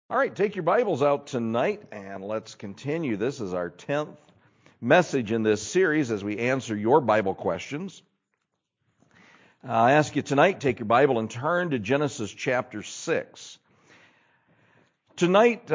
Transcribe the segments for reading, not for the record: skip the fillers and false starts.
All right, take your Bibles out tonight and let's continue. This is our 10th message in this series as we answer your Bible questions. I ask you tonight, take your Bible and turn to Genesis chapter 6. Tonight,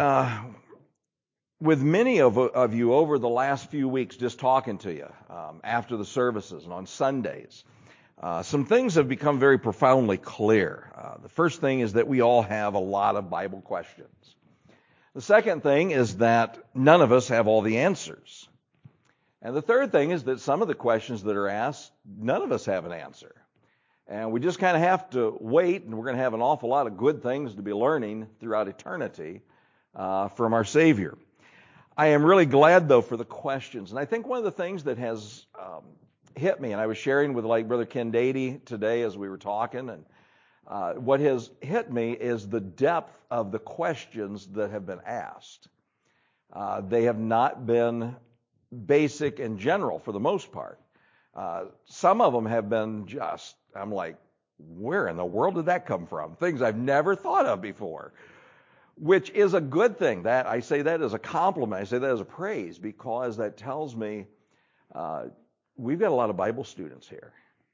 with many of you over the last few weeks just talking to you after the services and on Sundays, some things have become very profoundly clear. The first thing is that we all have a lot of Bible questions. The second thing is that none of us have all the answers. And the third thing is that some of the questions that are asked, none of us have an answer. And we just kind of have to wait, and we're going to have an awful lot of good things to be learning throughout eternity from our Savior. I am really glad, though, for the questions. And I think one of the things that has hit me, and I was sharing with Brother Ken Dady today as we were talking, and what has hit me is the depth of the questions that have been asked. They have not been basic and general for the most part. Some of them have been just, I'm like, where in the world did that come from? Things I've never thought of before, which is a good thing. That I say that as a compliment. I say that as a praise because that tells me we've got a lot of Bible students here.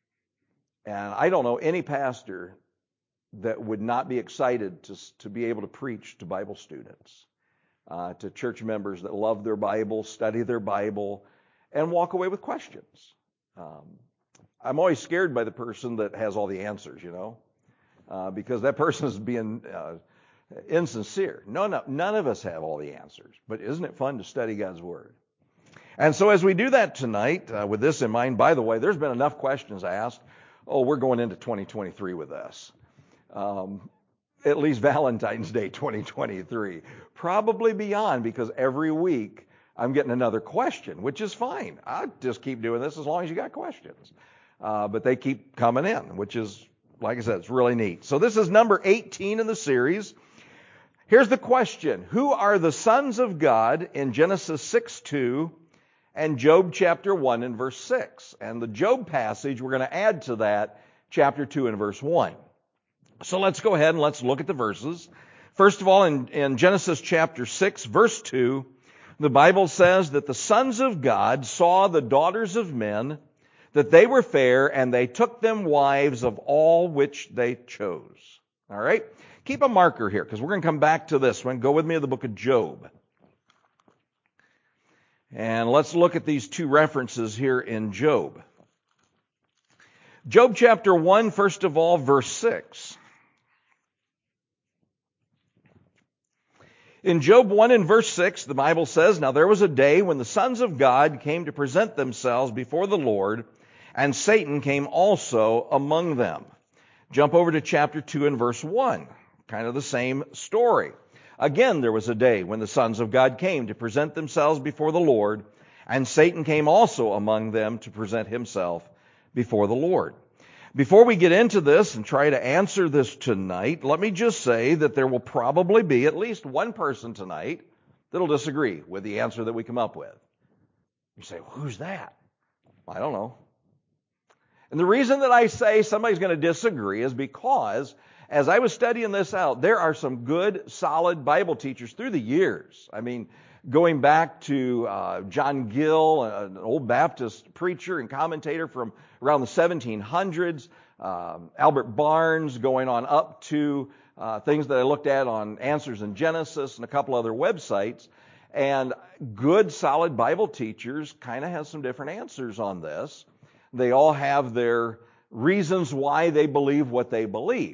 And I don't know any pastor that would not be excited to be able to preach to Bible students, to church members that love their Bible, study their Bible, and walk away with questions. I'm always scared by the person that has all the answers, because that person is being insincere. None of us have all the answers, but isn't it fun to study God's Word? And so as we do that tonight, with this in mind, by the way, there's been enough questions asked. Oh, we're going into 2023 with this. At least Valentine's Day 2023. Probably beyond, because every week I'm getting another question, which is fine. I'll just keep doing this as long as you got questions. But they keep coming in, which is, like I said, it's really neat. So this is number 18 in the series. Here's the question. Who are the sons of God in Genesis 6:2 and Job chapter 1 and verse 6? And the Job passage, we're going to add to that chapter 2 and verse 1. So let's go ahead and let's look at the verses. First of all, in Genesis chapter 6, verse 2, the Bible says that the sons of God saw the daughters of men, that they were fair, and they took them wives of all which they chose. All right? Keep a marker here, because we're going to come back to this one. Go with me to the book of Job. And let's look at these two references here in Job. Job chapter 1, first of all, verse 6. In Job 1 and verse 6, the Bible says, "Now there was a day when the sons of God came to present themselves before the Lord, and Satan came also among them." Jump over to chapter 2 and verse 1. Kind of the same story. Again, there was a day when the sons of God came to present themselves before the Lord, and Satan came also among them to present himself before the Lord. Before we get into this and try to answer this tonight, let me just say that there will probably be at least one person tonight that'll disagree with the answer that we come up with. You say, well, who's that? I don't know. And the reason that I say somebody's going to disagree is because as I was studying this out, there are some good, solid Bible teachers through the years. I mean, going back to John Gill, an old Baptist preacher and commentator from around the 1700s, Albert Barnes, going on up to things that I looked at on Answers in Genesis and a couple other websites. And good, solid Bible teachers kind of have some different answers on this. They all have their reasons why they believe what they believe.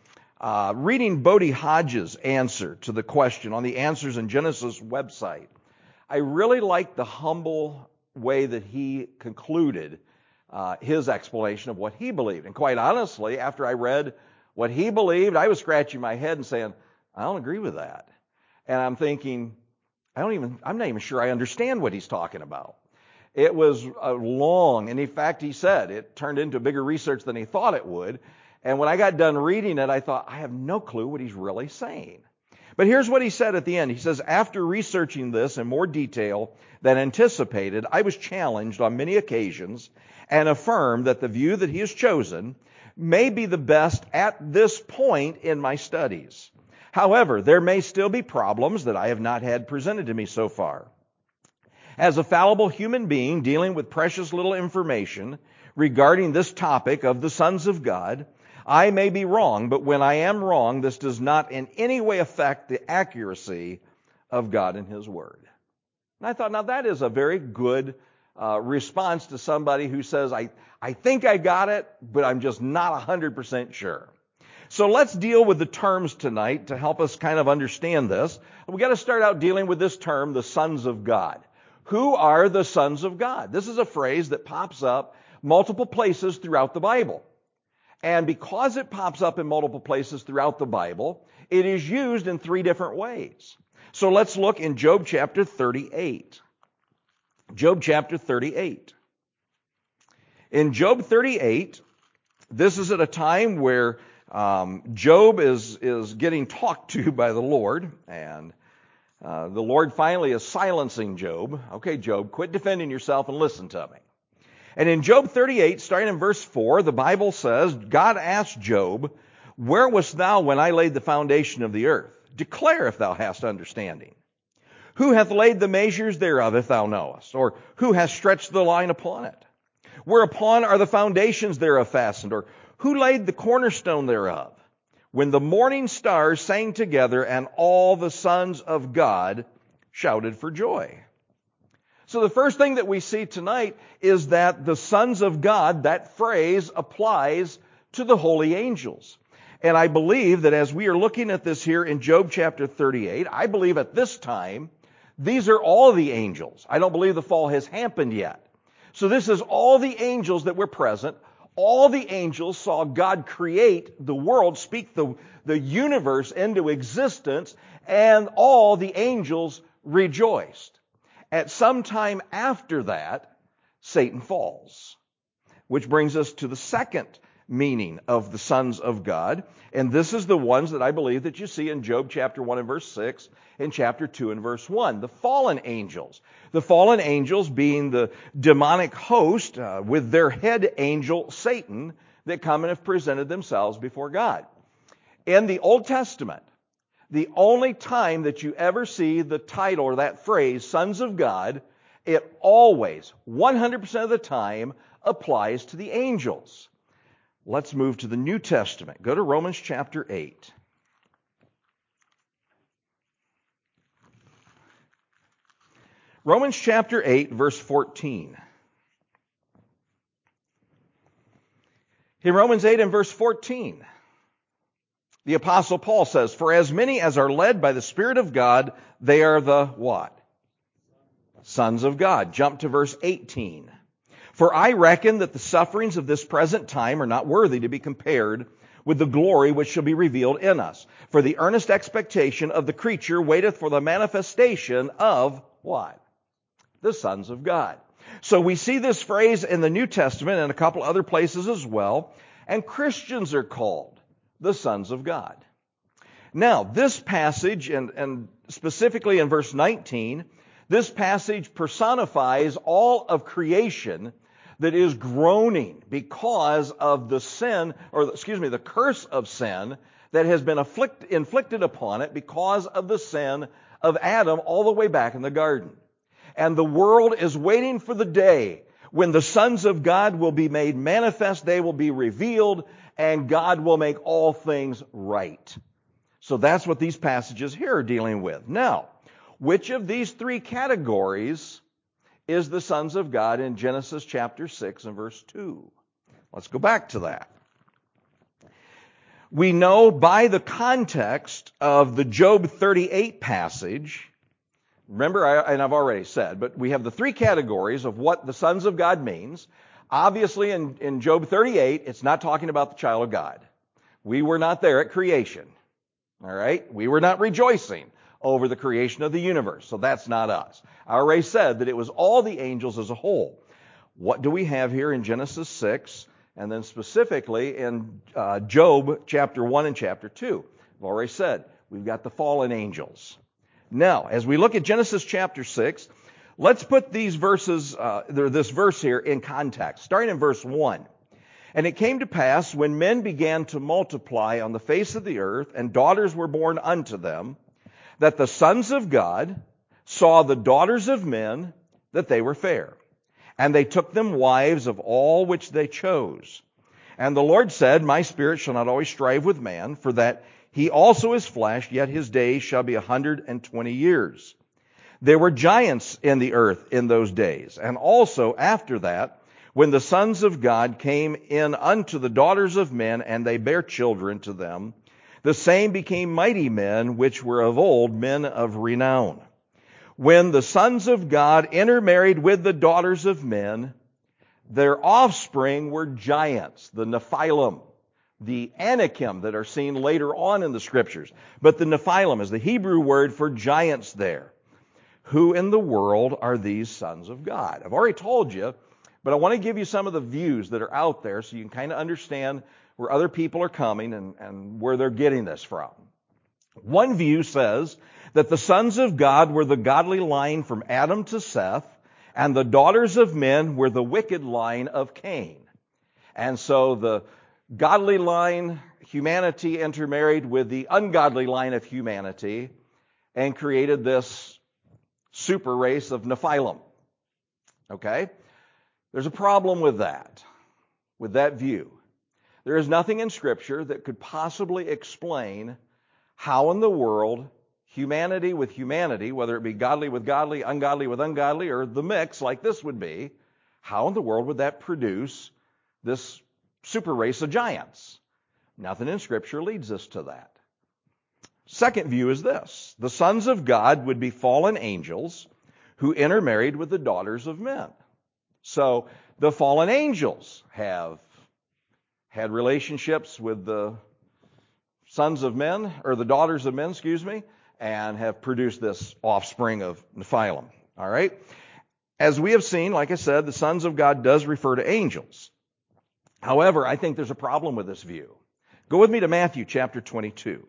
Reading Bodie Hodges' answer to the question on the Answers in Genesis website, I really like the humble way that he concluded his explanation of what he believed. And quite honestly, after I read what he believed, I was scratching my head and saying, I don't agree with that. And I'm thinking, I'm not even sure I understand what he's talking about. It was long, and in fact, he said it turned into bigger research than he thought it would. And when I got done reading it, I thought, I have no clue what he's really saying. But here's what he said at the end. He says, after researching this in more detail than anticipated, I was challenged on many occasions and affirmed that the view that he has chosen may be the best at this point in my studies. However, there may still be problems that I have not had presented to me so far. As a fallible human being dealing with precious little information regarding this topic of the sons of God, I may be wrong, but when I am wrong, this does not in any way affect the accuracy of God and His Word. And I thought, now that is a very good response to somebody who says, I think I got it, but I'm just not 100% sure. So let's deal with the terms tonight to help us kind of understand this. We've got to start out dealing with this term, the sons of God. Who are the sons of God? This is a phrase that pops up multiple places throughout the Bible. And because it pops up in multiple places throughout the Bible, it is used in three different ways. So let's look in Job chapter 38. Job chapter 38. In Job 38, this is at a time where Job is getting talked to by the Lord, and the Lord finally is silencing Job. Okay, Job, quit defending yourself and listen to me. And in Job 38, starting in verse 4, the Bible says, God asked Job, where wast thou when I laid the foundation of the earth? Declare if thou hast understanding. Who hath laid the measures thereof, if thou knowest? Or who hath stretched the line upon it? Whereupon are the foundations thereof fastened? Or who laid the cornerstone thereof? When the morning stars sang together, and all the sons of God shouted for joy. So the first thing that we see tonight is that the sons of God, that phrase applies to the holy angels. And I believe that as we are looking at this here in Job chapter 38, I believe at this time, these are all the angels. I don't believe the fall has happened yet. So this is all the angels that were present. All the angels saw God create the world, speak the universe into existence, and all the angels rejoiced. At some time after that, Satan falls, which brings us to the second meaning of the sons of God. And this is the ones that I believe that you see in Job chapter 1 and verse 6 and chapter 2 and verse 1. The fallen angels. The fallen angels being the demonic host with their head angel, Satan, that come and have presented themselves before God. In the Old Testament, the only time that you ever see the title or that phrase, sons of God, it always, 100% of the time, applies to the angels. Let's move to the New Testament. Go to Romans chapter 8. Romans chapter 8, verse 14. In Romans 8 and verse 14, the Apostle Paul says, for as many as are led by the Spirit of God, they are the what? Sons of God. Jump to verse 18. For I reckon that the sufferings of this present time are not worthy to be compared with the glory which shall be revealed in us. For the earnest expectation of the creature waiteth for the manifestation of what? The sons of God. So we see this phrase in the New Testament and a couple other places as well. And Christians are called the sons of God. Now, this passage, and specifically in verse 19, this passage personifies all of creation that is groaning because of the sin, the curse of sin that has been inflicted upon it because of the sin of Adam all the way back in the garden. And the world is waiting for the day when the sons of God will be made manifest, they will be revealed, and God will make all things right. So that's what these passages here are dealing with. Now, which of these three categories is the sons of God in Genesis chapter 6 and verse 2? Let's go back to that. We know by the context of the Job 38 passage, remember, I've already said, but we have the three categories of what the sons of God means. Obviously, in Job 38, it's not talking about the child of God. We were not there at creation. All right? We were not rejoicing over the creation of the universe. So that's not us. I already said that it was all the angels as a whole. What do we have here in Genesis 6 and then specifically in Job chapter 1 and chapter 2? I've already said we've got the fallen angels. Now, as we look at Genesis chapter 6, let's put these verses, this verse here in context. Starting in verse 1. And it came to pass, when men began to multiply on the face of the earth, and daughters were born unto them, that the sons of God saw the daughters of men, that they were fair. And they took them wives of all which they chose. And the Lord said, My spirit shall not always strive with man, for that he also is flesh, yet his days shall be 120 years. There were giants in the earth in those days, and also after that, when the sons of God came in unto the daughters of men, and they bare children to them, the same became mighty men, which were of old, men of renown. When the sons of God intermarried with the daughters of men, their offspring were giants, the Nephilim, the Anakim that are seen later on in the Scriptures. But the Nephilim is the Hebrew word for giants there. Who in the world are these sons of God? I've already told you, but I want to give you some of the views that are out there so you can kind of understand where other people are coming and where they're getting this from. One view says that the sons of God were the godly line from Adam to Seth, and the daughters of men were the wicked line of Cain. And so the godly line, humanity, intermarried with the ungodly line of humanity and created this super race of Nephilim. Okay? There's a problem with that view. There is nothing in Scripture that could possibly explain how in the world humanity with humanity, whether it be godly with godly, ungodly with ungodly, or the mix like this would be, how in the world would that produce this super race of giants? Nothing in Scripture leads us to that. Second view is this. The sons of God would be fallen angels who intermarried with the daughters of men. So the fallen angels have had relationships with the sons of men, or the daughters of men, and have produced this offspring of Nephilim. All right? As we have seen, like I said, the sons of God does refer to angels. However, I think there's a problem with this view. Go with me to Matthew chapter 22.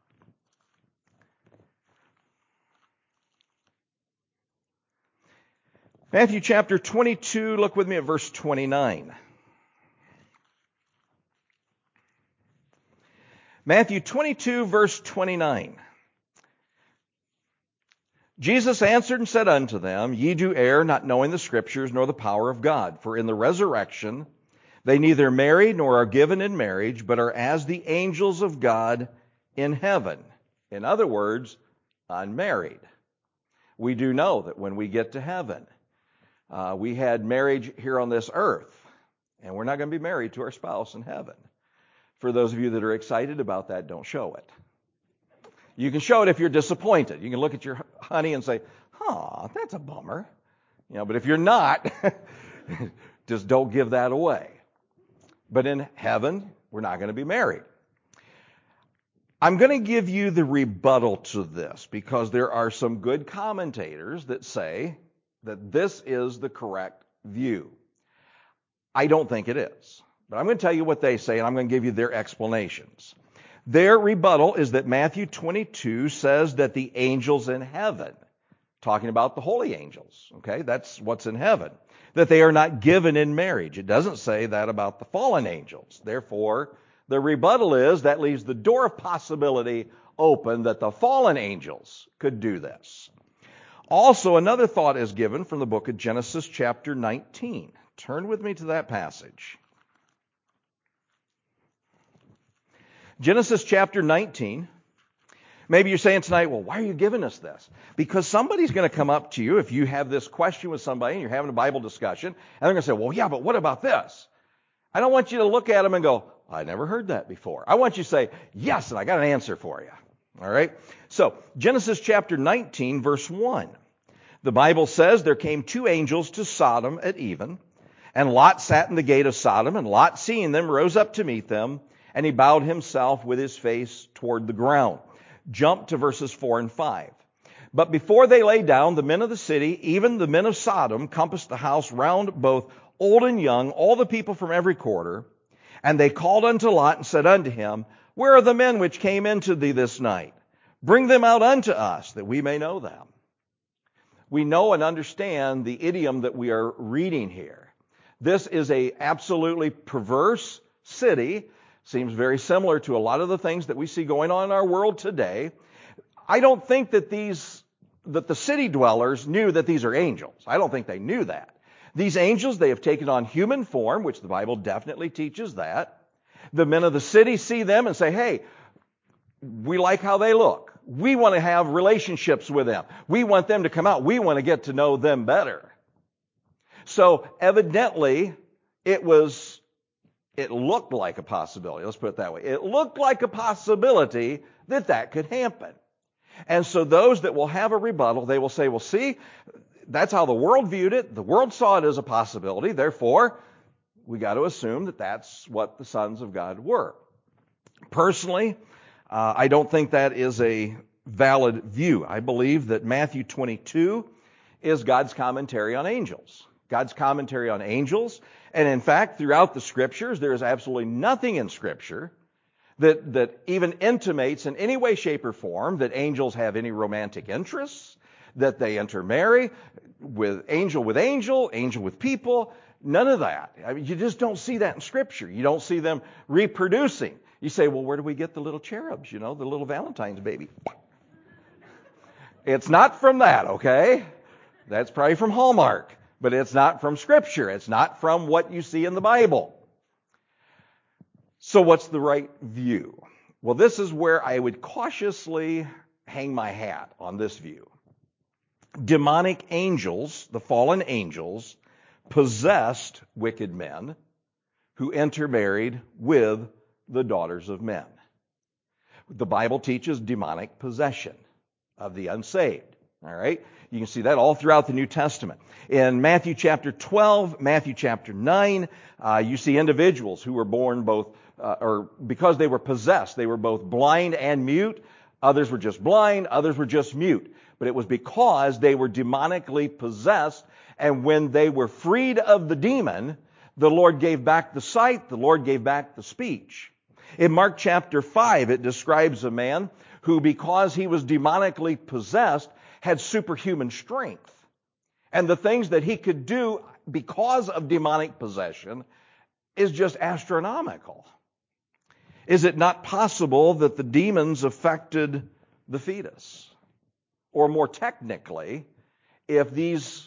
Matthew chapter 22, look with me at verse 29. Matthew 22, verse 29. Jesus answered and said unto them, Ye do err, not knowing the Scriptures, nor the power of God. For in the resurrection they neither marry nor are given in marriage, but are as the angels of God in heaven. In other words, unmarried. We do know that when we get to heaven, we had marriage here on this earth, and we're not going to be married to our spouse in heaven. For those of you that are excited about that, don't show it. You can show it if you're disappointed. You can look at your honey and say, that's a bummer. But if you're not, just don't give that away. But in heaven, we're not going to be married. I'm going to give you the rebuttal to this because there are some good commentators that say that this is the correct view. I don't think it is. But I'm going to tell you what they say, and I'm going to give you their explanations. Their rebuttal is that Matthew 22 says that the angels in heaven, talking about the holy angels, okay, that's what's in heaven, that they are not given in marriage. It doesn't say that about the fallen angels. Therefore, the rebuttal is that leaves the door of possibility open that the fallen angels could do this. Also, another thought is given from the book of Genesis chapter 19. Turn with me to that passage. Genesis chapter 19. Maybe you're saying tonight, well, why are you giving us this? Because somebody's going to come up to you if you have this question with somebody and you're having a Bible discussion, and they're going to say, well, yeah, but what about this? I don't want you to look at them and go, I never heard that before. I want you to say, yes, and I got an answer for you. All right? So, Genesis chapter 19, verse 1. The Bible says, there came two angels to Sodom at even, and Lot sat in the gate of Sodom, and Lot, seeing them, rose up to meet them, and he bowed himself with his face toward the ground. Jump to verses 4 and 5. But before they lay down, the men of the city, even the men of Sodom, compassed the house round both old and young, all the people from every quarter. And they called unto Lot and said unto him, Where are the men which came into thee this night? Bring them out unto us, that we may know them. We know and understand the idiom that we are reading here. This is a absolutely perverse city. Seems very similar to a lot of the things that we see going on in our world today. I don't think that the city dwellers knew that these are angels. I don't think they knew that. These angels, they have taken on human form, which the Bible definitely teaches that. The men of the city see them and say, hey, we like how they look. We want to have relationships with them. We want them to come out. We want to get to know them better. So evidently, it looked like a possibility. Let's put it that way. It looked like a possibility that could happen. And so those that will have a rebuttal, they will say, well, see, that's how the world viewed it. The world saw it as a possibility. Therefore, we got to assume that that's what the sons of God were. Personally, I don't think that is a valid view. I believe that Matthew 22 is God's commentary on angels. God's commentary on angels. And in fact, throughout the Scriptures, there is absolutely nothing in Scripture that even intimates in any way, shape, or form that angels have any romantic interests, that they intermarry with angel, angel with people. None of that. I mean, you just don't see that in Scripture. You don't see them reproducing. You say, well, where do we get the little cherubs, the little Valentine's baby? It's not from that, okay? That's probably from Hallmark, but it's not from Scripture. It's not from what you see in the Bible. So what's the right view? Well, this is where I would cautiously hang my hat on this view. Demonic angels, the fallen angels, possessed wicked men who intermarried with the daughters of men. The Bible teaches demonic possession of the unsaved. All right? You can see that all throughout the New Testament. In Matthew chapter 12, Matthew chapter 9, you see individuals who were born both, or because they were possessed, they were both blind and mute. Others were just blind, others were just mute. But it was because they were demonically possessed, and when they were freed of the demon, the Lord gave back the sight, the Lord gave back the speech. In Mark chapter 5, it describes a man who, because he was demonically possessed, had superhuman strength. And the things that he could do because of demonic possession is just astronomical. Is it not possible that the demons affected the fetus? Or more technically, if these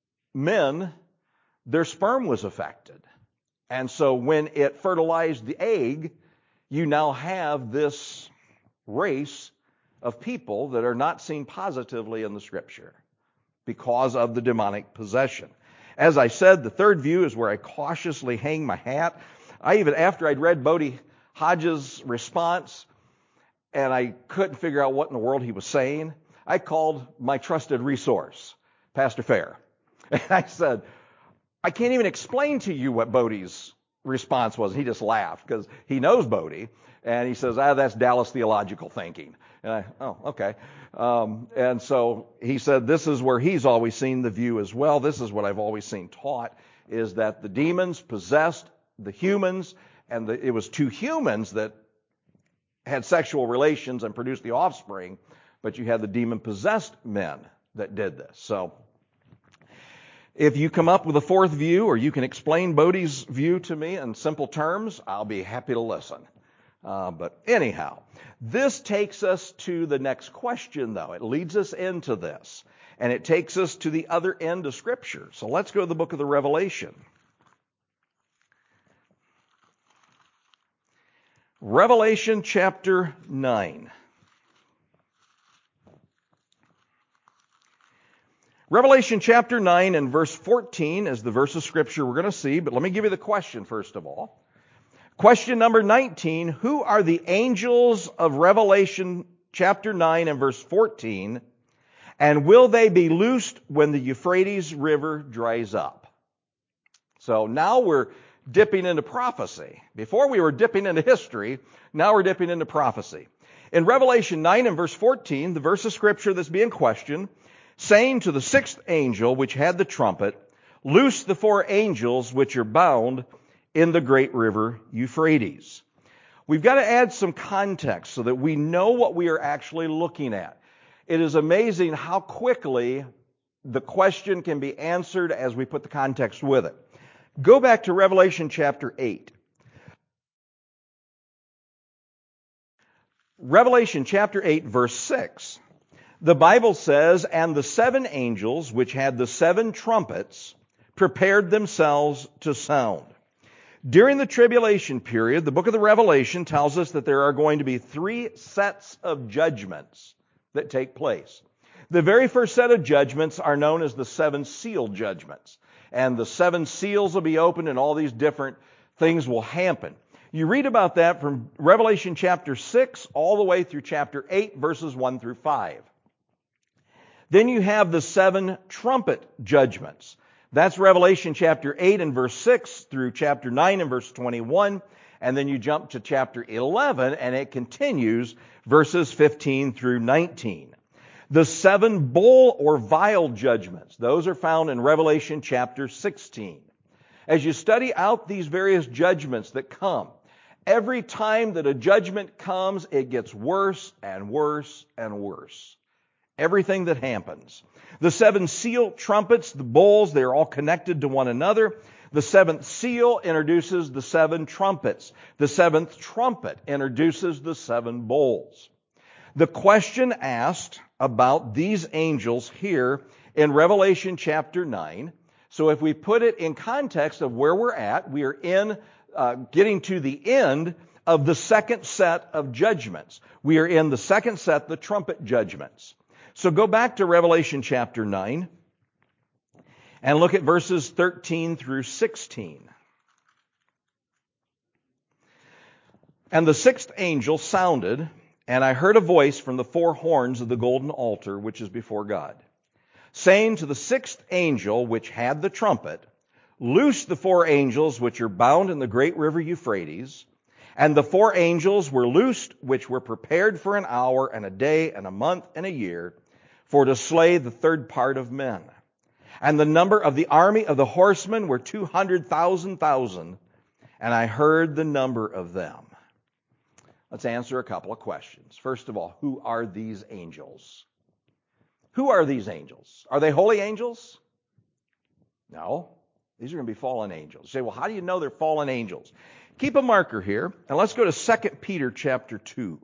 men, their sperm was affected. And so when it fertilized the egg, you now have this race of people that are not seen positively in the Scripture because of the demonic possession. As I said, the third view is where I cautiously hang my hat. After I'd read Bodie Hodges' response, and I couldn't figure out what in the world he was saying, I called my trusted resource, Pastor Fair. And I said, I can't even explain to you what Bodie's response was. He just laughed because he knows Bodie. And he says, that's Dallas theological thinking. And okay. And so he said, this is where he's always seen the view as well. This is what I've always seen taught, is that the demons possessed the humans, and it was two humans that had sexual relations and produced the offspring, but you had the demon-possessed men that did this. So if you come up with a fourth view, or you can explain Bodie's view to me in simple terms, I'll be happy to listen. But anyhow, this takes us to the next question, though. It leads us into this, and it takes us to the other end of Scripture. So let's go to the book of the Revelation. Revelation chapter 9. Revelation chapter 9 and verse 14 is the verse of Scripture we're going to see, but let me give you the question first of all. Question number 19, who are the angels of Revelation chapter 9 and verse 14, and will they be loosed when the Euphrates River dries up? So now we're dipping into prophecy. Before we were dipping into history, now we're dipping into prophecy. In Revelation 9 and verse 14, the verse of Scripture that's being questioned, saying to the sixth angel which had the trumpet, loose the four angels which are bound in the great river Euphrates. We've got to add some context so that we know what we are actually looking at. It is amazing how quickly the question can be answered as we put the context with it. Go back to Revelation chapter 8. Revelation chapter 8, verse 6. The Bible says, "And the 7 angels which had the 7 trumpets prepared themselves to sound." During the tribulation period, the book of the Revelation tells us that there are going to be 3 sets of judgments that take place. The very first set of judgments are known as the 7 seal judgments. And the 7 seals will be opened and all these different things will happen. You read about that from Revelation chapter 6 all the way through chapter 8, verses 1 through 5. Then you have the 7 trumpet judgments. That's Revelation chapter 8 and verse 6 through chapter 9 and verse 21. And then you jump to chapter 11 and it continues verses 15 through 19. The 7 bowl or vial judgments, those are found in Revelation chapter 16. As you study out these various judgments that come, every time that a judgment comes, it gets worse and worse and worse. Everything that happens. The 7 seal trumpets, the bowls, they're all connected to one another. The 7th seal introduces the 7 trumpets. The 7th trumpet introduces the 7 bowls. The question asked about these angels here in Revelation chapter 9. So if we put it in context of where we're at, we are in getting to the end of the second set of judgments. We are in the second set, the trumpet judgments. So go back to Revelation chapter 9 and look at verses 13 through 16. "And the 6th angel sounded, and I heard a voice from the 4 horns of the golden altar which is before God, saying to the 6th angel which had the trumpet, Loose the 4 angels which are bound in the great river Euphrates. And the 4 angels were loosed which were prepared for an hour and a day and a month and a year, for to slay the 3rd part of men. And the number of the army of the horsemen were 200,000, and I heard the number of them." Let's answer a couple of questions. First of all, who are these angels? Who are these angels? Are they holy angels? No. These are going to be fallen angels. You say, well, how do you know they're fallen angels? Keep a marker here, and let's go to 2 Peter chapter 2.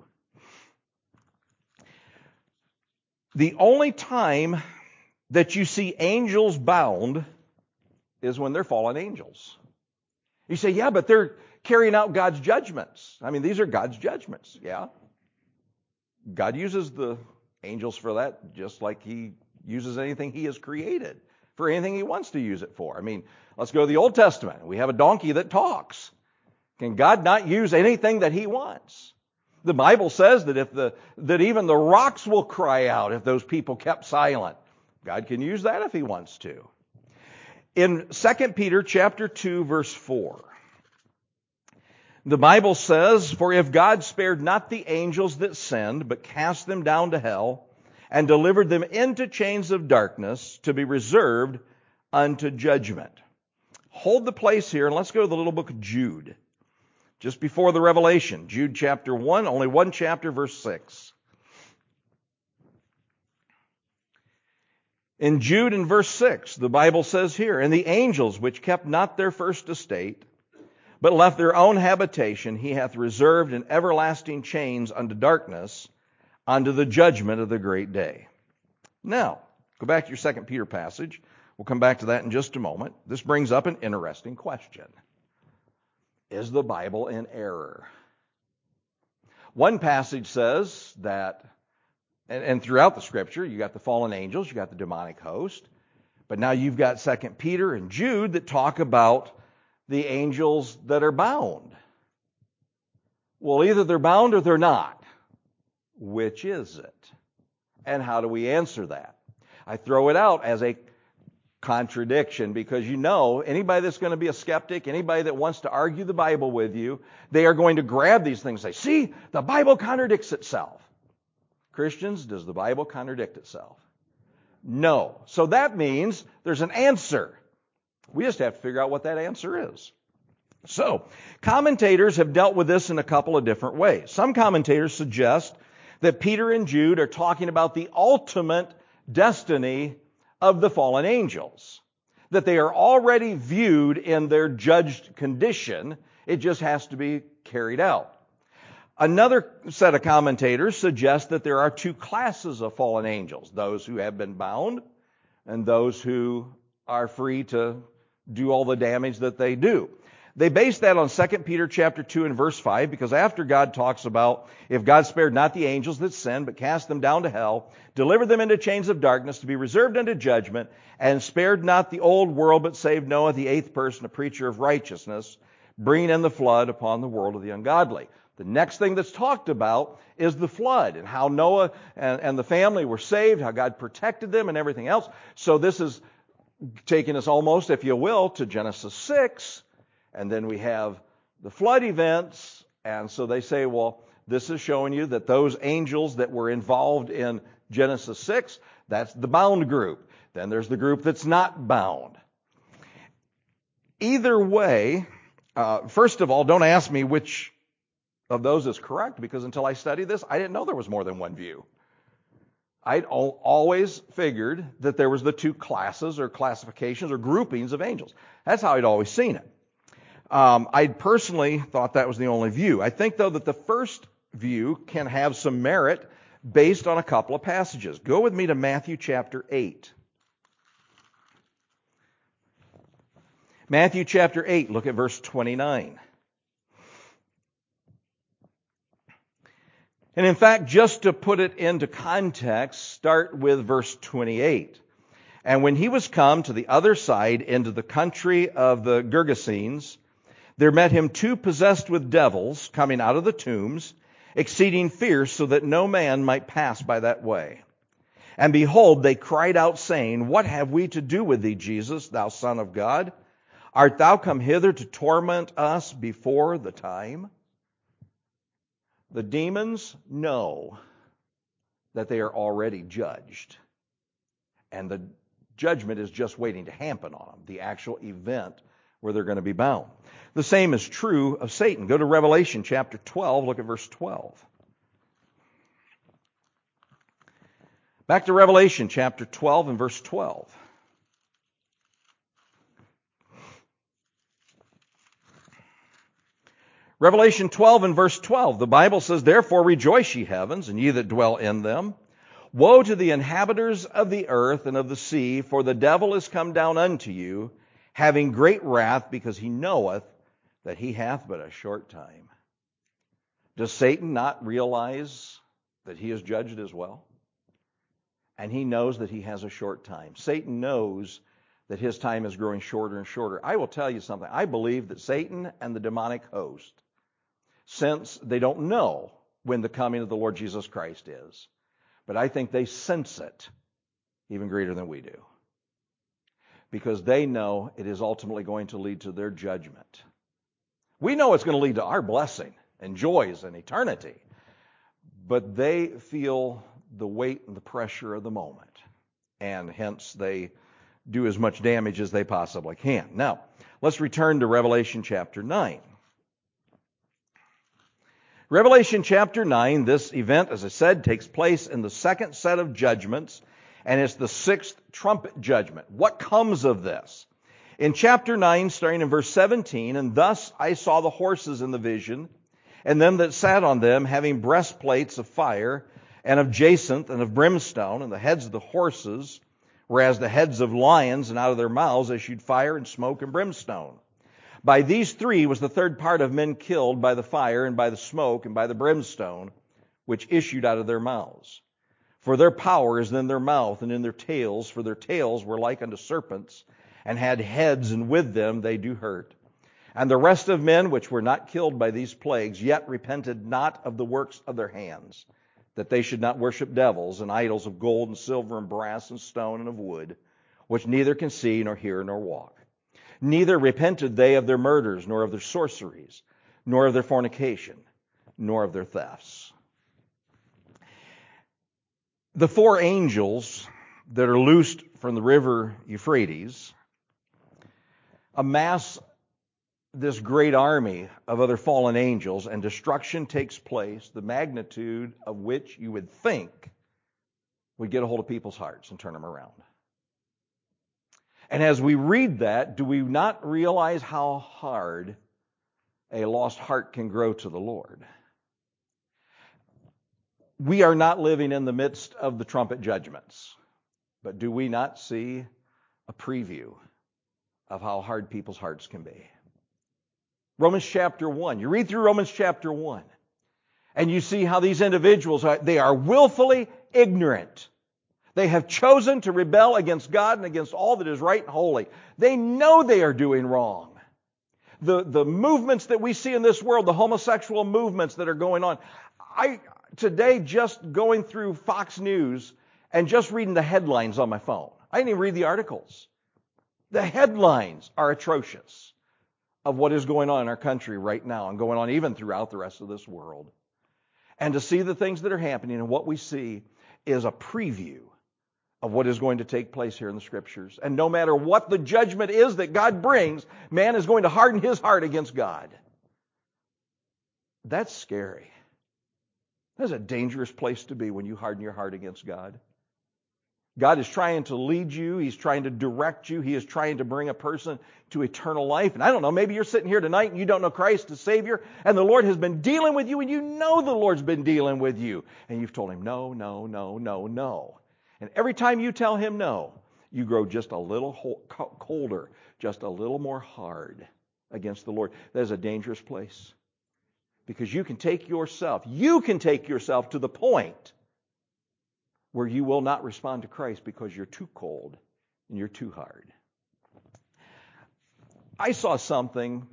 The only time that you see angels bound is when they're fallen angels. You say, yeah, but they're carrying out God's judgments. I mean, these are God's judgments. Yeah. God uses the angels for that just like He uses anything He has created for anything He wants to use it for. I mean, let's go to the Old Testament. We have a donkey that talks. Can God not use anything that He wants? The Bible says that even the rocks will cry out if those people kept silent. God can use that if He wants to. In 2 Peter chapter 2, verse 4, the Bible says, "For if God spared not the angels that sinned, but cast them down to hell, and delivered them into chains of darkness to be reserved unto judgment." Hold the place here, and let's go to the little book of Jude. Just before the Revelation, Jude chapter 1, only one chapter, verse 6. In Jude in verse 6, the Bible says here, "And the angels which kept not their first estate, but left their own habitation, He hath reserved in everlasting chains unto darkness, unto the judgment of the great day." Now, go back to your 2 Peter passage. We'll come back to that in just a moment. This brings up an interesting question. Is the Bible in error? One passage says that, and throughout the Scripture, you got the fallen angels, you got the demonic host, but now you've got 2 Peter and Jude that talk about the angels that are bound. Well, either they're bound or they're not. Which is it? And how do we answer that? I throw it out as a contradiction because anybody that's going to be a skeptic, anybody that wants to argue the Bible with you, they are going to grab these things and say, see, the Bible contradicts itself. Christians, does the Bible contradict itself? No. So that means there's an answer. We just have to figure out what that answer is. So, commentators have dealt with this in a couple of different ways. Some commentators suggest that Peter and Jude are talking about the ultimate destiny of the fallen angels. that they are already viewed in their judged condition. It just has to be carried out. Another set of commentators suggest that there are two classes of fallen angels, those who have been bound and those who are free to do all the damage that they do. They base that on 2 Peter chapter 2 and verse 5, because after God talks about, if God spared not the angels that sinned, but cast them down to hell, delivered them into chains of darkness to be reserved unto judgment, and spared not the old world, but saved Noah, the eighth person, a preacher of righteousness, bringing in the flood upon the world of the ungodly. The next thing that's talked about is the flood and how Noah and the family were saved, how God protected them and everything else. So this is taking us almost, if you will, to Genesis 6. And then we have the flood events. And so they say, well, this is showing you that those angels that were involved in Genesis 6, that's the bound group. Then there's the group that's not bound. Either way, first of all, don't ask me which of those is correct, because until I studied this, I didn't know there was more than one view. I'd always figured that there was the two classes or classifications or groupings of angels. That's how I'd always seen it. I personally thought that was the only view. I think, though, that the first view can have some merit based on a couple of passages. Go with me to Matthew chapter 8. Matthew chapter 8, look at verse 29. And in fact, just to put it into context, start with verse 28. And when he was come to the other side into the country of the Gergesenes, there met him two possessed with devils coming out of the tombs, exceeding fierce, so that no man might pass by that way. And behold, they cried out, saying, What have we to do with thee, Jesus, thou Son of God? Art thou come hither to torment us before the time? The demons know that they are already judged, and the judgment is just waiting to happen on them, the actual event where they're going to be bound. The same is true of Satan. Go to Revelation chapter 12, look at verse 12. Back to Revelation chapter 12 and verse 12. Revelation 12 and verse 12, the Bible says, Therefore rejoice, ye heavens, and ye that dwell in them. Woe to the inhabitants of the earth and of the sea, for the devil is come down unto you, having great wrath, because he knoweth that he hath but a short time. Does Satan not realize that he is judged as well? And he knows that he has a short time. Satan knows that his time is growing shorter and shorter. I will tell you something. I believe that Satan and the demonic host, since they don't know when the coming of the Lord Jesus Christ is, but I think they sense it even greater than we do, because they know it is ultimately going to lead to their judgment. We know it's going to lead to our blessing and joys and eternity, but they feel the weight and the pressure of the moment, and hence they do as much damage as they possibly can. Now, let's return to Revelation chapter 9. Revelation chapter 9, this event, as I said, takes place in the second set of judgments, and it's the sixth trumpet judgment. What comes of this? In chapter 9, starting in verse 17, And thus I saw the horses in the vision, and them that sat on them, having breastplates of fire, and of jacinth, and of brimstone, and the heads of the horses, whereas the heads of lions, and out of their mouths issued fire and smoke and brimstone. By these three was the third part of men killed by the fire and by the smoke and by the brimstone, which issued out of their mouths. For their power is in their mouth and in their tails, for their tails were like unto serpents, and had heads, and with them they do hurt. And the rest of men which were not killed by these plagues, yet repented not of the works of their hands, that they should not worship devils and idols of gold and silver and brass and stone and of wood, which neither can see nor hear nor walk. Neither repented they of their murders, nor of their sorceries, nor of their fornication, nor of their thefts. The four angels that are loosed from the river Euphrates amass this great army of other fallen angels, and destruction takes place, the magnitude of which you would think would get a hold of people's hearts and turn them around. And as we read that, do we not realize how hard a lost heart can grow to the Lord? We are not living in the midst of the trumpet judgments, but do we not see a preview of how hard people's hearts can be? Romans chapter 1. You read through Romans chapter 1, and you see how these individuals, they are willfully ignorant. They have chosen to rebel against God and against all that is right and holy. They know they are doing wrong. The movements that we see in this world, the homosexual movements that are going on. Today, just going through Fox News and just reading the headlines on my phone. I didn't even read the articles. The headlines are atrocious of what is going on in our country right now and going on even throughout the rest of this world. And to see the things that are happening and what we see is a preview of what is going to take place here in the Scriptures. And no matter what the judgment is that God brings, man is going to harden his heart against God. That's scary. That's a dangerous place to be when you harden your heart against God. God is trying to lead you. He's trying to direct you. He is trying to bring a person to eternal life. And I don't know, maybe you're sitting here tonight and you don't know Christ as Savior, and the Lord has been dealing with you, and you know the Lord's been dealing with you. And you've told Him, no, no, no, no, no. And every time you tell Him no, you grow just a little colder, just a little more hard against the Lord. That is a dangerous place. Because you can take yourself to the point where you will not respond to Christ because you're too cold and you're too hard. I saw something,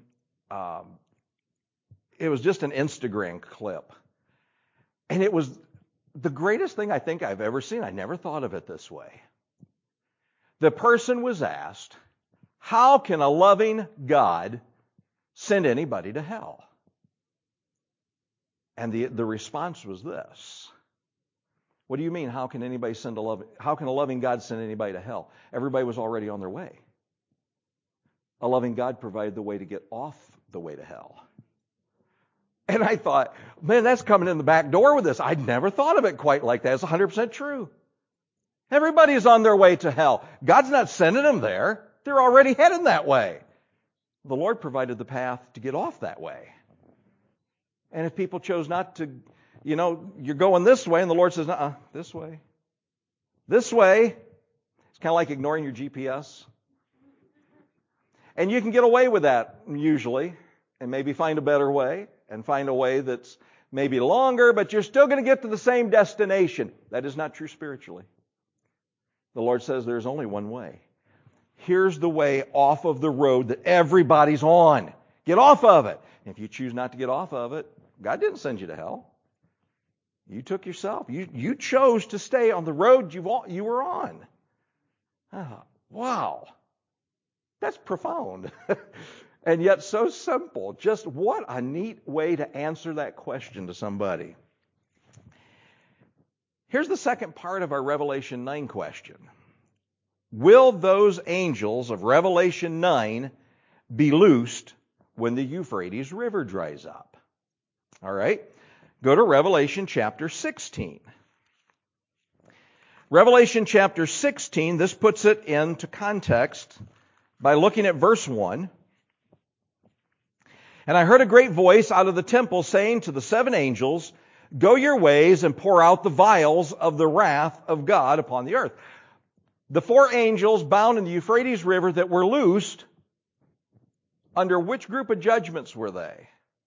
it was just an Instagram clip, and it was the greatest thing I think I've ever seen. I never thought of it this way. The person was asked, how can a loving God send anybody to hell? And the response was this. What do you mean, how can a loving God send anybody to hell? Everybody was already on their way. A loving God provided the way to get off the way to hell. And I thought, man, that's coming in the back door with this. I'd never thought of it quite like that. It's 100% true. Everybody's on their way to hell. God's not sending them there. They're already heading that way. The Lord provided the path to get off that way. And if people chose not to, you're going this way, and the Lord says, this way. This way. It's kind of like ignoring your GPS. And you can get away with that, usually, and maybe find a better way, and find a way that's maybe longer, but you're still going to get to the same destination. That is not true spiritually. The Lord says there's only one way. Here's the way off of the road that everybody's on. Get off of it. And if you choose not to get off of it, God didn't send you to hell. You took yourself. You chose to stay on the road you were on. Wow. That's profound. And yet so simple. Just what a neat way to answer that question to somebody. Here's the second part of our Revelation 9 question. Will those angels of Revelation 9 be loosed when the Euphrates River dries up? All right. Go to Revelation chapter 16. Revelation chapter 16, this puts it into context by looking at verse 1. And I heard a great voice out of the temple saying to the seven angels, go your ways and pour out the vials of the wrath of God upon the earth. The four angels bound in the Euphrates River that were loosed, under which group of judgments were they?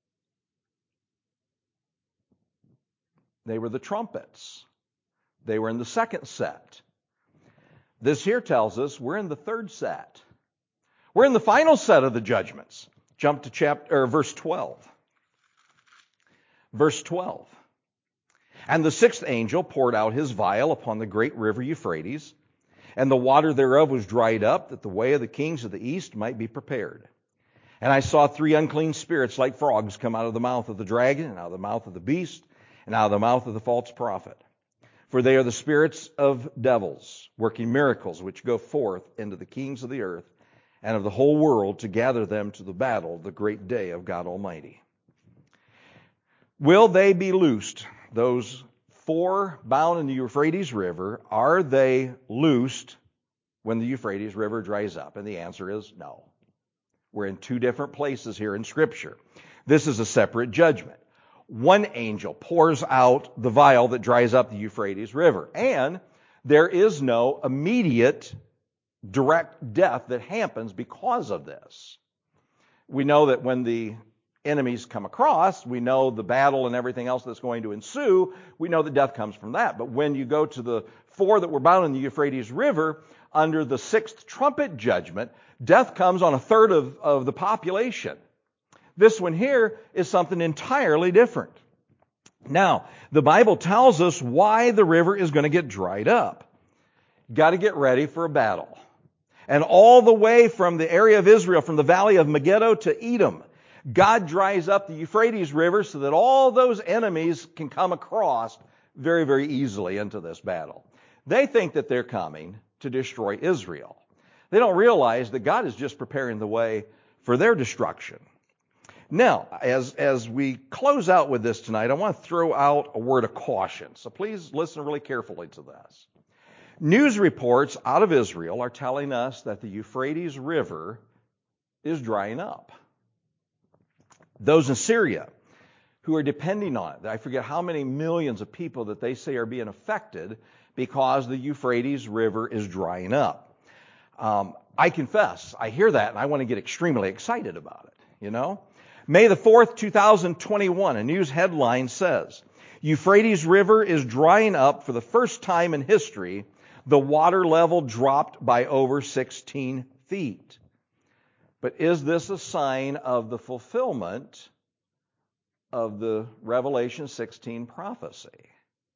They were the trumpets. They were in the second set. This here tells us we're in the third set. We're in the final set of the judgments. Jump to verse 12. Verse 12. And the sixth angel poured out his vial upon the great river Euphrates, and the water thereof was dried up, that the way of the kings of the east might be prepared. And I saw three unclean spirits like frogs come out of the mouth of the dragon, and out of the mouth of the beast, and out of the mouth of the false prophet. For they are the spirits of devils, working miracles, which go forth into the kings of the earth and of the whole world to gather them to the battle, the great day of God Almighty. Will they be loosed? Those four bound in the Euphrates River, are they loosed when the Euphrates River dries up? And the answer is no. We're in two different places here in Scripture. This is a separate judgment. One angel pours out the vial that dries up the Euphrates River, and there is no immediate direct death that happens because of this. We know that when the enemies come across, we know the battle and everything else that's going to ensue, we know that death comes from that. But when you go to the four that were bound in the Euphrates River, under the sixth trumpet judgment, death comes on a third of the population. This one here is something entirely different. Now, the Bible tells us why the river is going to get dried up. Got to get ready for a battle. And all the way from the area of Israel, from the valley of Megiddo to Edom, God dries up the Euphrates River so that all those enemies can come across very, very easily into this battle. They think that they're coming to destroy Israel. They don't realize that God is just preparing the way for their destruction. Now, as we close out with this tonight, I want to throw out a word of caution. So please listen really carefully to this. News reports out of Israel are telling us that the Euphrates River is drying up. Those in Syria who are depending on it, I forget how many millions of people that they say are being affected because the Euphrates River is drying up. I confess, I hear that and I want to get extremely excited about it, you know. May the 4th, 2021, a news headline says, Euphrates River is drying up for the first time in history. The water level dropped by over 16 feet. But is this a sign of the fulfillment of the Revelation 16 prophecy?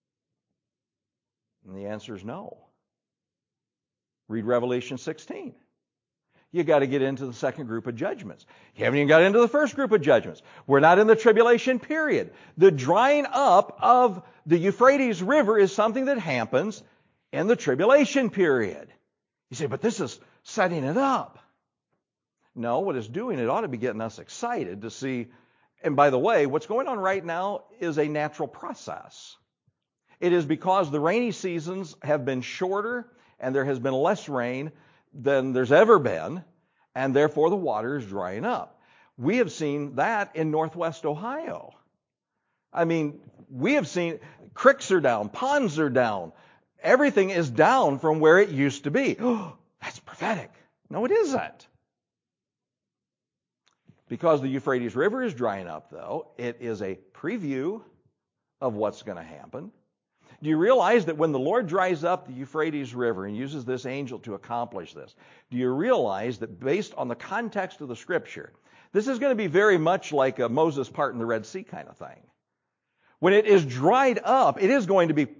And the answer is no. Read Revelation 16. You got to get into the second group of judgments. You haven't even got into the first group of judgments. We're not in the tribulation period. The drying up of the Euphrates River is something that happens in the tribulation period. You say, but this is setting it up. No, what it's doing, it ought to be getting us excited to see. And by the way, what's going on right now is a natural process. It is because the rainy seasons have been shorter and there has been less rain than there's ever been, and therefore the water is drying up. We have seen that in Northwest Ohio. I mean, we have seen creeks are down, ponds are down. Everything is down from where it used to be. Oh, that's prophetic. No, it isn't. Because the Euphrates River is drying up, though, it is a preview of what's going to happen. Do you realize that when the Lord dries up the Euphrates River and uses this angel to accomplish this, do you realize that based on the context of the Scripture, this is going to be very much like a Moses parting the Red Sea kind of thing. When it is dried up, it is going to be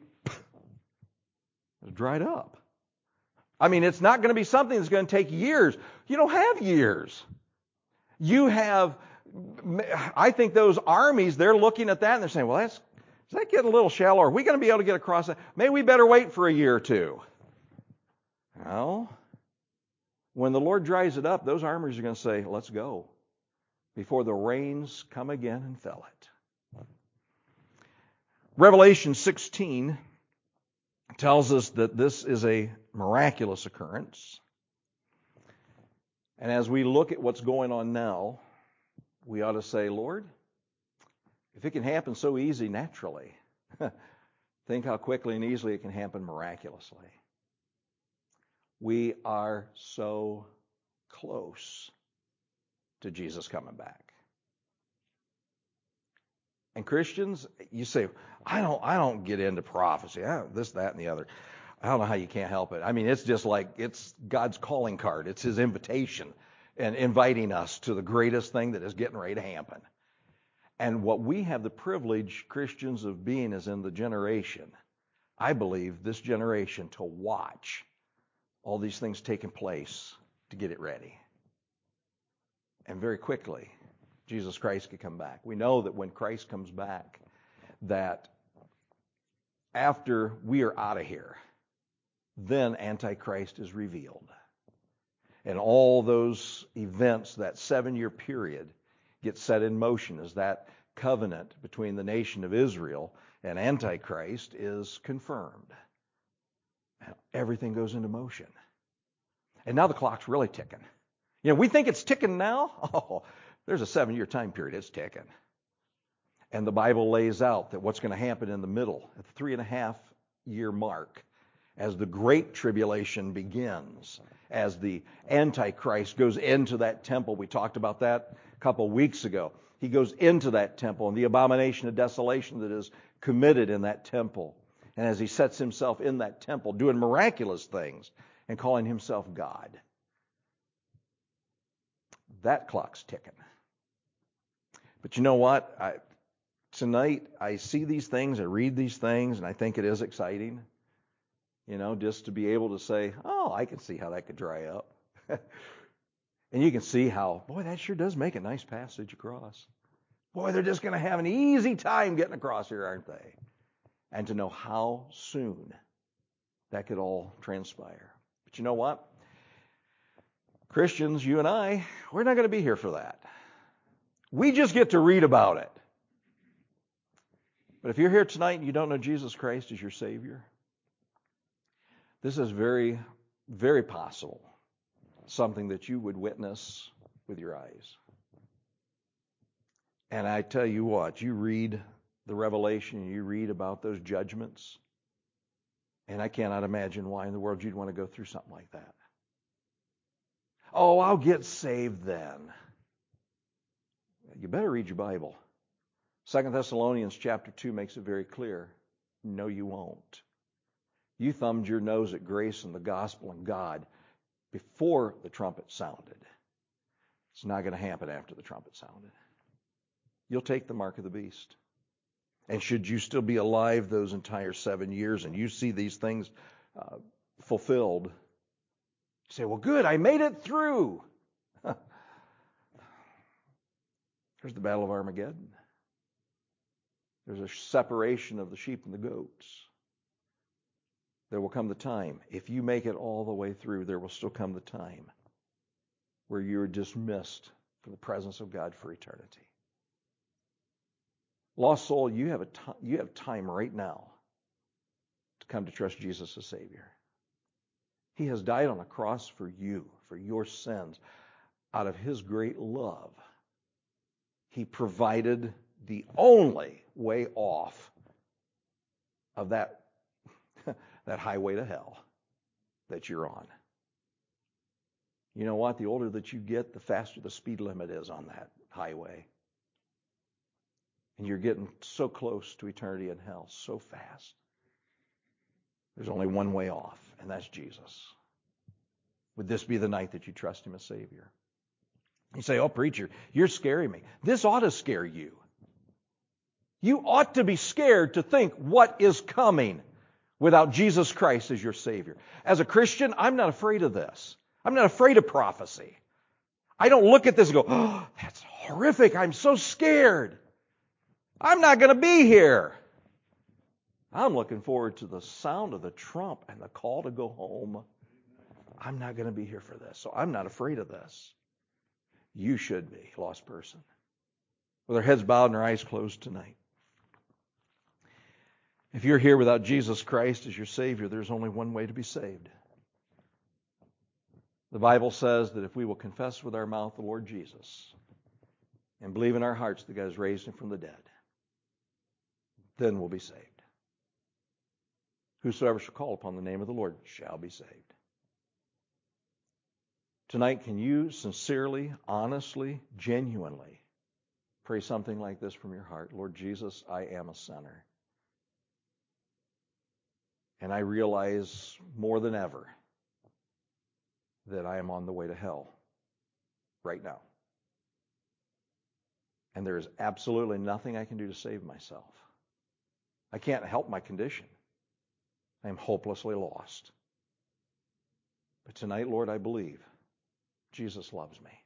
dried up. I mean, it's not going to be something that's going to take years. You don't have years. You have, I think those armies, they're looking at that and they're saying, well, is that getting a little shallow? Are we going to be able to get across that? Maybe we better wait for a year or two. No. When the Lord dries it up, those armies are going to say, let's go, before the rains come again and fill it. Revelation 16 tells us that this is a miraculous occurrence. And as we look at what's going on now, we ought to say, Lord, if it can happen so easy naturally, think how quickly and easily it can happen miraculously. We are so close to Jesus coming back. And Christians, you say, I don't get into prophecy. This, that, and the other. I don't know how you can't help it. I mean, it's just like it's God's calling card. It's His invitation and inviting us to the greatest thing that is getting ready to happen. And what we have the privilege, Christians, of being is in the generation, I believe, this generation to watch all these things taking place to get it ready. And very quickly, Jesus Christ could come back. We know that when Christ comes back, that after we are out of here, then Antichrist is revealed. And all those events, that 7-year period, get set in motion as that covenant between the nation of Israel and Antichrist is confirmed. And everything goes into motion. And now the clock's really ticking. We think it's ticking now. Oh, there's a 7-year time period. It's ticking. And the Bible lays out that what's going to happen in the middle, at the 3.5-year mark, as the Great Tribulation begins, as the Antichrist goes into that temple. We talked about that a couple weeks ago. He goes into that temple and the abomination of desolation that is committed in that temple. And as he sets himself in that temple, doing miraculous things and calling himself God. That clock's ticking. But you know what? Tonight, I see these things, I read these things, and I think it is exciting. Just to be able to say, oh, I can see how that could dry up. And you can see how, boy, that sure does make a nice passage across. Boy, they're just going to have an easy time getting across here, aren't they? And to know how soon that could all transpire. But you know what? Christians, you and I, we're not going to be here for that. We just get to read about it. But if you're here tonight and you don't know Jesus Christ as your Savior, this is very, very possible something that you would witness with your eyes. And I tell you what, you read the Revelation, you read about those judgments, and I cannot imagine why in the world you'd want to go through something like that. Oh, I'll get saved then. You better read your Bible. 2 Thessalonians chapter 2 makes it very clear. No, you won't. You thumbed your nose at grace and the gospel and God before the trumpet sounded. It's not going to happen after the trumpet sounded. You'll take the mark of the beast. And should you still be alive those entire 7 years and you see these things fulfilled, you say, well, good, I made it through. There's the Battle of Armageddon. There's a separation of the sheep and the goats. There will come the time, if you make it all the way through, there will still come the time where you're dismissed from the presence of God for eternity. Lost soul, you have time right now to come to trust Jesus as Savior. He has died on a cross for you, for your sins. Out of His great love, He provided the only way off of that highway to hell that you're on. You know what? The older that you get, the faster the speed limit is on that highway. And you're getting so close to eternity in hell so fast. There's only one way off, and that's Jesus. Would this be the night that you trust Him as Savior? You say, oh, preacher, you're scaring me. This ought to scare you. You ought to be scared to think what is coming without Jesus Christ as your Savior. As a Christian, I'm not afraid of this. I'm not afraid of prophecy. I don't look at this and go, oh, that's horrific. I'm so scared. I'm not going to be here. I'm looking forward to the sound of the trump and the call to go home. I'm not going to be here for this, so I'm not afraid of this. You should be, lost person. With our heads bowed and our eyes closed tonight. If you're here without Jesus Christ as your Savior, there's only one way to be saved. The Bible says that if we will confess with our mouth the Lord Jesus and believe in our hearts that God has raised Him from the dead, then we'll be saved. Whosoever shall call upon the name of the Lord shall be saved. Tonight, can you sincerely, honestly, genuinely pray something like this from your heart? Lord Jesus, I am a sinner. And I realize more than ever that I am on the way to hell right now. And there is absolutely nothing I can do to save myself. I can't help my condition. I am hopelessly lost. But tonight, Lord, I believe Jesus loves me.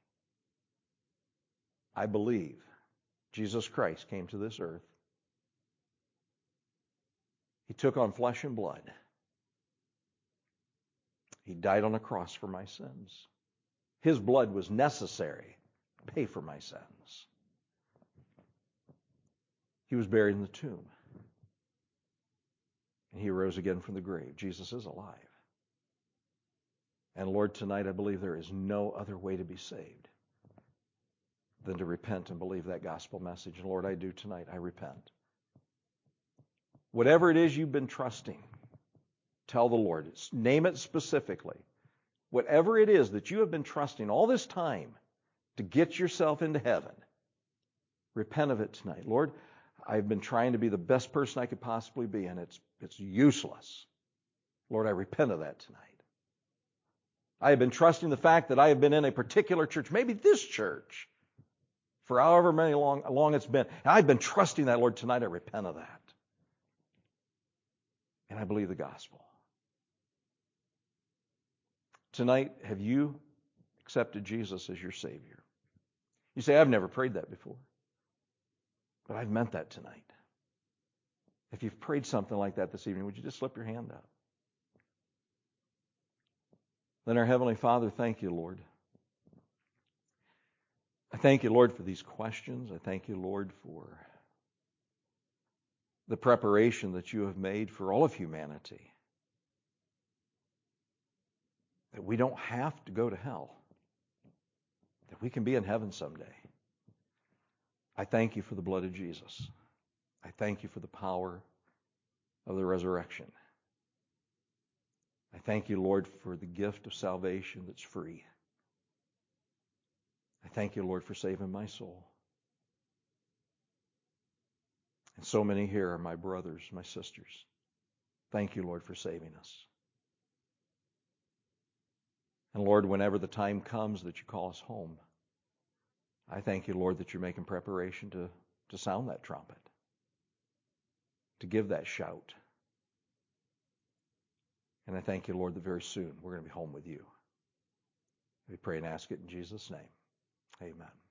I believe Jesus Christ came to this earth. He took on flesh and blood. He died on a cross for my sins. His blood was necessary to pay for my sins. He was buried in the tomb. And He rose again from the grave. Jesus is alive. And Lord, tonight I believe there is no other way to be saved than to repent and believe that gospel message. And Lord, I do tonight. I repent. Whatever it is you've been trusting, tell the Lord. Name it specifically. Whatever it is that you have been trusting all this time to get yourself into heaven, repent of it tonight. Lord, I've been trying to be the best person I could possibly be, and it's useless. Lord, I repent of that tonight. I have been trusting the fact that I have been in a particular church, maybe this church, for however many long it's been. And I've been trusting that, Lord. Tonight I repent of that. And I believe the gospel. Tonight, have you accepted Jesus as your Savior? You say, I've never prayed that before. But I've meant that tonight. If you've prayed something like that this evening, would you just slip your hand up? Then our Heavenly Father, thank you, Lord. I thank you, Lord, for these questions. I thank you, Lord, for the preparation that you have made for all of humanity. That we don't have to go to hell. That we can be in heaven someday. I thank you for the blood of Jesus. I thank you for the power of the resurrection. I thank you, Lord, for the gift of salvation that's free. I thank you, Lord, for saving my soul. And so many here are my brothers, my sisters. Thank you, Lord, for saving us. And Lord, whenever the time comes that you call us home, I thank you, Lord, that you're making preparation to sound that trumpet, to give that shout. And I thank you, Lord, that very soon we're going to be home with you. We pray and ask it in Jesus' name. Amen.